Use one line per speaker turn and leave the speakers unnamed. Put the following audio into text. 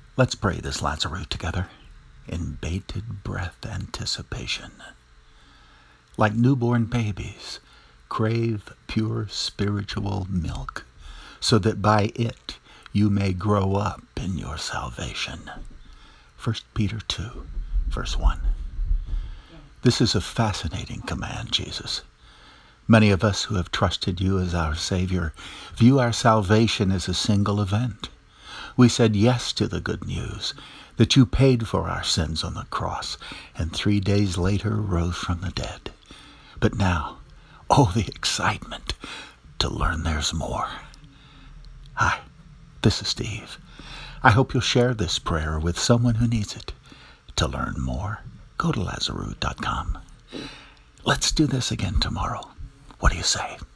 Let's pray this Lazarus together in bated breath anticipation. Like newborn babies, crave pure spiritual milk, so that by it you may grow up in your salvation. 1 Peter 2, verse 1. This is a fascinating command, Jesus. Many of us who have trusted you as our Savior view our salvation as a single event. We said yes to the good news that you paid for our sins on the cross and 3 days later rose from the dead. But now, oh, the excitement to learn there's more. Hi, this is Steve. I hope you'll share this prayer with someone who needs it. To learn more, go to Lazarus.com. Let's do this again tomorrow. What do you say?